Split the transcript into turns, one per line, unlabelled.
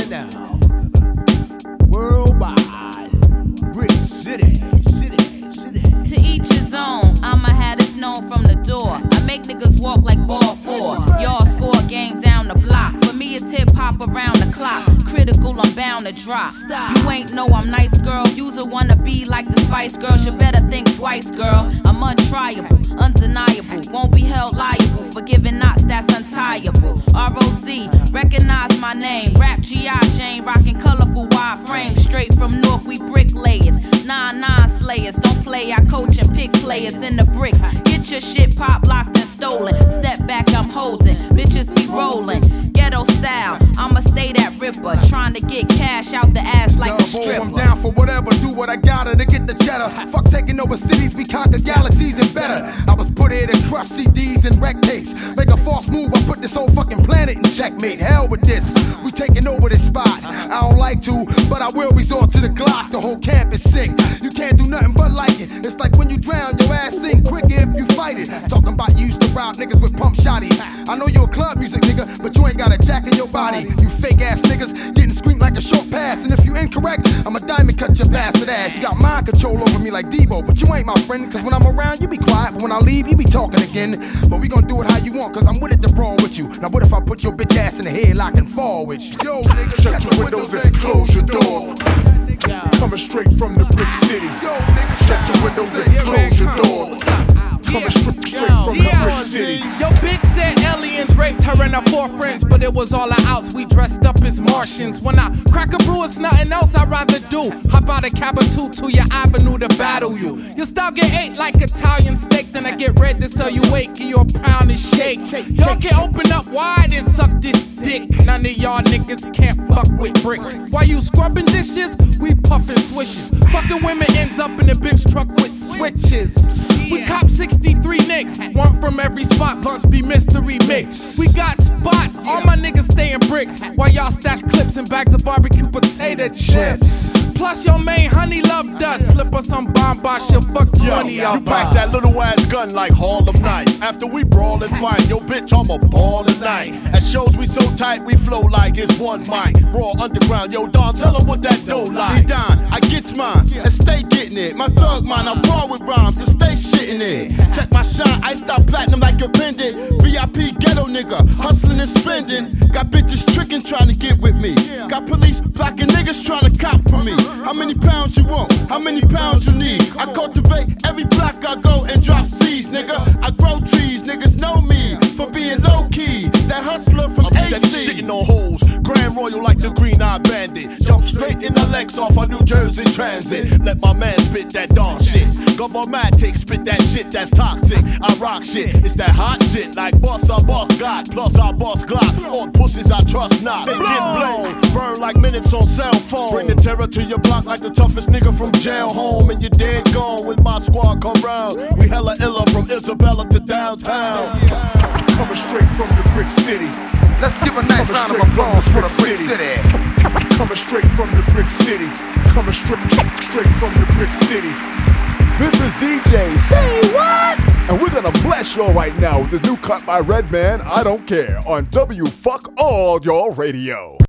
now. Worldwide, Brick City.
To each his own, I'ma have this known from the door. I make niggas walk like ball 4. Y'all score a game down the block. For me, it's hip hop around the clock. Critical, I'm bound to drop. You ain't know I'm nice, girl. You's a wanna be like the Spice Girls. You better think twice, girl. I'm untriable, undeniable. Won't be held liable for giving knots that's untiable. ROC, recognize my name. Rap G.I. Jane, rocking colorful wide frames. Straight from North, we bricklayers. 9-9 slayers. Don't play, I coach and pick players in the bricks. Get your shit pop, locked and stolen. Step back, I'm holding. Bitches be rolling. Ghetto style, I'ma stay that ripper. Trying to get cash out the ass like a stripper.
I'm down for whatever, do what I gotta to get the cheddar. Fuck taking over cities, we conquer galaxies and better. I was put here to crush CDs and wreck tapes. Make a false move, I put this whole fucking planet in checkmate. Hell with this, we taking over this spot. I don't like to, but I will resort to the Glock. The whole camp is sick, you can't do nothing but like it. It's like when you drown, your ass sink quicker if you fight it. Talking about you used to rob niggas with pump shotties. I know you a club music nigga, but you ain't got a jack in your body. You fake ass niggas getting screamed like a short pass. And if you incorrect, I'ma diamond cut your bastard ass. You got mind control over me like Debo, but you ain't my friend. Cause when I'm around, you be quiet, but when I leave, you be talking again. But we gon' do it how you want, cause I'm with it to brawl with you. Now what if I put your bitch ass in the headlock and fall with you? Yo, nigga,
shut your windows and close your doors. Coming straight from the brick city.
Yo, nigga,
shut your windows and close your doors. Coming straight from the brick city.
Yo, bitch said aliens raped her and her 4 friends, but it was all our outs. We dressed up as Martians. When I crack a brew, it's nothing else I'd rather do. Hop out a cab or 2 to your avenue to battle you. Your style get ate like Italian steak, then I get red to sell you wake, give you a pound and shake. Y'all can open up wide and suck this dick. None of y'all niggas can't fuck with bricks. While you scrubbing dishes, we puffin' swishes. Fucking women ends up in a bitch truck with switches. We cop 63 nicks, one from every spot, must be mystery mix. We got spots, all my niggas stay in bricks, while y'all stash clips and bags of barbecue potato chips. Plus your main honey loved us, slip us some bomb bar, she'll fuck 20 of us.
You pack that little ass gun like Hall of Night. After we brawl and fight, yo bitch, I'm a ball tonight. At shows we so tight, we flow like it's one mic. Raw underground, yo Don, tell them what that dough like. We down, I gets mine, and stay getting it. My thug mine, I brawl with rhymes, and stay shitting it. Check my shine, iced out platinum like a pendant. VIP ghetto nigga, hustling and spending. Got bitches tricking trying to get with me. Got police blocking niggas trying to cop for me. How many pounds you want? How many pounds you need? I cultivate every block I go and drop seeds, nigga. I grow trees, niggas know me for being low key. That hustler from AC. I'm steady shitting on hoes. Grand Royal like the Green Eye Bandit. Jump straight in the legs off of New Jersey Transit. Let my man spit that dark shit. Governmatic spit that shit that's toxic. I rock shit. It's that hot shit like boss our boss got. Plus our boss Glock. On pussies I trust not. They get blown. Burn like minutes on cell phone. Bring the terror to your block like the toughest nigga from jail home. And you're dead gone when my squad come round. We hella illa from Isabella to downtown. Coming straight from the brick city.
Let's give a nice round of applause for the brick city.
Coming straight from the brick city. Coming straight from the brick city. This is DJ Say What? And we're gonna bless y'all right now with the new cut by Redman, I Don't Care, on W Fuck All Y'all Radio.